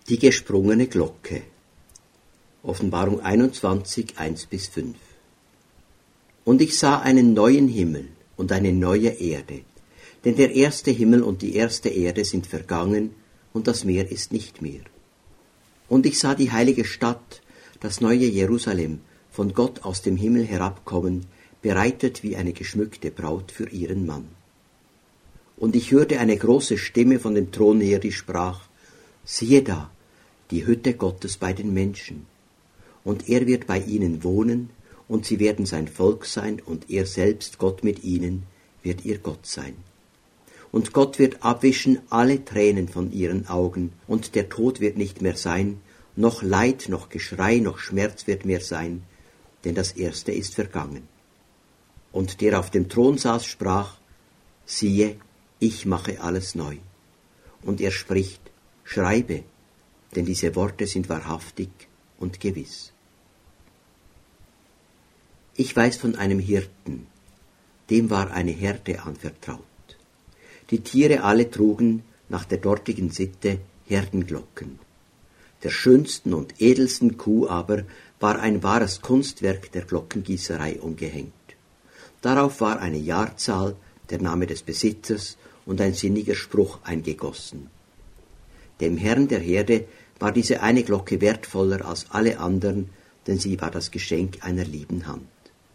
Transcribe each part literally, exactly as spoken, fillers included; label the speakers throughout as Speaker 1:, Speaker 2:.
Speaker 1: Die gesprungene Glocke. Offenbarung einundzwanzig, eins bis fünf. Und ich sah einen neuen Himmel und eine neue Erde, denn der erste Himmel und die erste Erde sind vergangen, und das Meer ist nicht mehr. Und ich sah die heilige Stadt, das neue Jerusalem, von Gott aus dem Himmel herabkommen, bereitet wie eine geschmückte Braut für ihren Mann. Und ich hörte eine große Stimme von dem Thron her, die sprach: Siehe da, die Hütte Gottes bei den Menschen. Und er wird bei ihnen wohnen, und sie werden sein Volk sein, und er selbst, Gott mit ihnen, wird ihr Gott sein. Und Gott wird abwischen alle Tränen von ihren Augen, und der Tod wird nicht mehr sein, noch Leid, noch Geschrei, noch Schmerz wird mehr sein, denn das Erste ist vergangen. Und der auf dem Thron saß, sprach: Siehe, ich mache alles neu. Und er spricht: Schreibe, denn diese Worte sind wahrhaftig und gewiss. Ich weiß von einem Hirten, dem war eine Herde anvertraut. Die Tiere alle trugen nach der dortigen Sitte Herdenglocken. Der schönsten und edelsten Kuh aber war ein wahres Kunstwerk der Glockengießerei umgehängt. Darauf war eine Jahrzahl, der Name des Besitzers und ein sinniger Spruch eingegossen. Dem Herrn der Herde war diese eine Glocke wertvoller als alle anderen, denn sie war das Geschenk einer lieben Hand.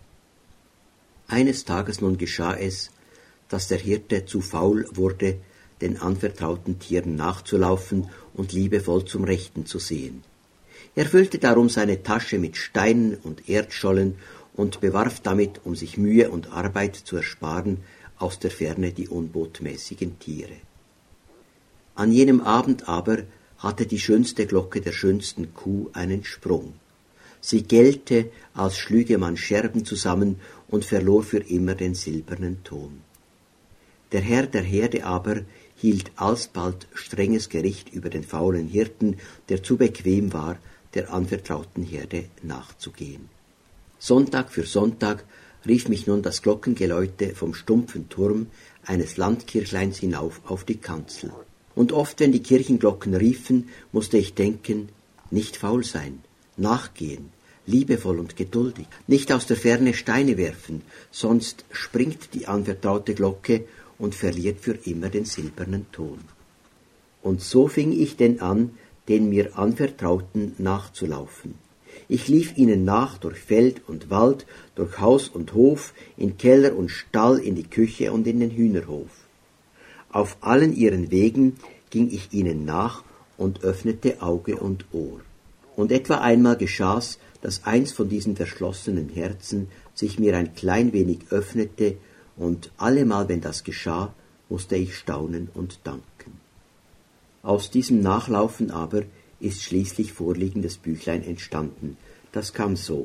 Speaker 1: Eines Tages nun geschah es, dass der Hirte zu faul wurde, den anvertrauten Tieren nachzulaufen und liebevoll zum Rechten zu sehen. Er füllte darum seine Tasche mit Steinen und Erdschollen und bewarf damit, um sich Mühe und Arbeit zu ersparen, aus der Ferne die unbotmäßigen Tiere. An jenem Abend aber hatte die schönste Glocke der schönsten Kuh einen Sprung. Sie gellte, als schlüge man Scherben zusammen, und verlor für immer den silbernen Ton. Der Herr der Herde aber hielt alsbald strenges Gericht über den faulen Hirten, der zu bequem war, der anvertrauten Herde nachzugehen. Sonntag für Sonntag rief mich nun das Glockengeläute vom stumpfen Turm eines Landkirchleins hinauf auf die Kanzel. Und oft, wenn die Kirchenglocken riefen, musste ich denken: nicht faul sein, nachgehen, liebevoll und geduldig, nicht aus der Ferne Steine werfen, sonst springt die anvertraute Glocke und verliert für immer den silbernen Ton. Und so fing ich denn an, den mir Anvertrauten nachzulaufen. Ich lief ihnen nach durch Feld und Wald, durch Haus und Hof, in Keller und Stall, in die Küche und in den Hühnerhof. Auf allen ihren Wegen ging ich ihnen nach und öffnete Auge und Ohr. Und etwa einmal geschah's, dass eins von diesen verschlossenen Herzen sich mir ein klein wenig öffnete, und allemal, wenn das geschah, musste ich staunen und danken. Aus diesem Nachlaufen aber ist schließlich vorliegendes Büchlein entstanden. Das kam so: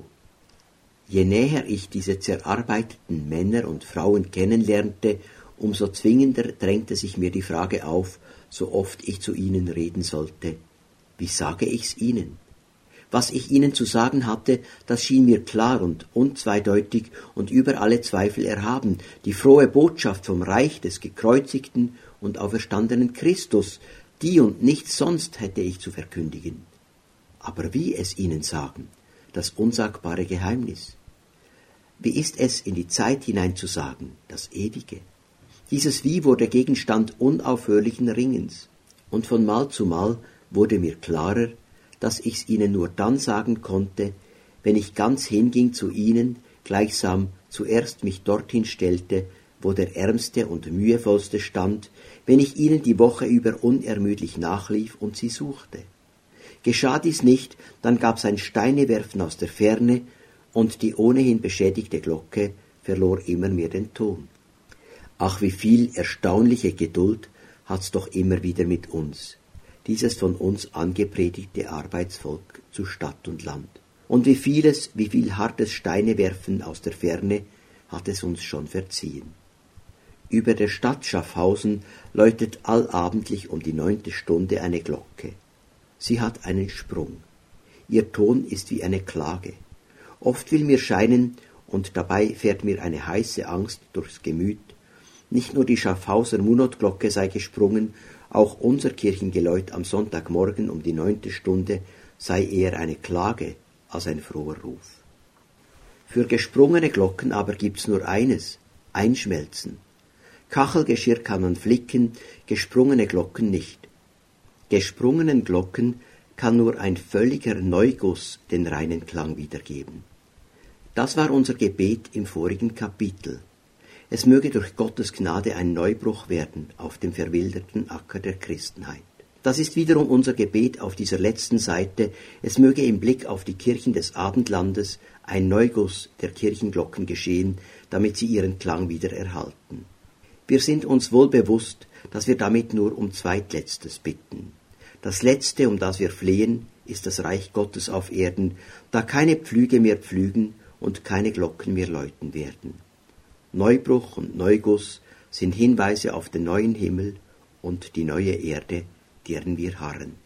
Speaker 1: Je näher ich diese zerarbeiteten Männer und Frauen kennenlernte, umso zwingender drängte sich mir die Frage auf, so oft ich zu ihnen reden sollte: Wie sage ich's ihnen? Was ich ihnen zu sagen hatte, das schien mir klar und unzweideutig und über alle Zweifel erhaben, die frohe Botschaft vom Reich des gekreuzigten und auferstandenen Christus, die und nichts sonst hätte ich zu verkündigen. Aber wie es ihnen sagen, das unsagbare Geheimnis? Wie ist es in die Zeit hinein zu sagen, das Ewige? Dieses Wie wurde Gegenstand unaufhörlichen Ringens, und von Mal zu Mal wurde mir klarer, dass ich's ihnen nur dann sagen konnte, wenn ich ganz hinging zu ihnen, gleichsam zuerst mich dorthin stellte, wo der Ärmste und Mühevollste stand, wenn ich ihnen die Woche über unermüdlich nachlief und sie suchte. Geschah dies nicht, dann gab's ein Steinewerfen aus der Ferne, und die ohnehin beschädigte Glocke verlor immer mehr den Ton. Ach, wie viel erstaunliche Geduld hat's doch immer wieder mit uns, dieses von uns angepredigte Arbeitsvolk zu Stadt und Land. Und wie vieles, wie viel hartes Steinewerfen aus der Ferne hat es uns schon verziehen. Über der Stadt Schaffhausen läutet allabendlich um die neunte Stunde eine Glocke. Sie hat einen Sprung. Ihr Ton ist wie eine Klage. Oft will mir scheinen, und dabei fährt mir eine heiße Angst durchs Gemüt, nicht nur die Schaffhauser Munotglocke sei gesprungen, Auch unser Kirchengeläut am Sonntagmorgen um die neunte Stunde sei eher eine Klage als ein froher Ruf. Für gesprungene Glocken aber gibt's nur eines: Einschmelzen. Kachelgeschirr kann man flicken, gesprungene Glocken nicht. Gesprungenen Glocken kann nur ein völliger Neuguss den reinen Klang wiedergeben. Das war unser Gebet im vorigen Kapitel. Es möge durch Gottes Gnade ein Neubruch werden auf dem verwilderten Acker der Christenheit. Das ist wiederum unser Gebet auf dieser letzten Seite. Es möge im Blick auf die Kirchen des Abendlandes ein Neuguss der Kirchenglocken geschehen, damit sie ihren Klang wieder erhalten. Wir sind uns wohl bewusst, dass wir damit nur um Zweitletztes bitten. Das Letzte, um das wir flehen, ist das Reich Gottes auf Erden, da keine Pflüge mehr pflügen und keine Glocken mehr läuten werden. Neubruch und Neuguss sind Hinweise auf den neuen Himmel und die neue Erde, deren wir harren.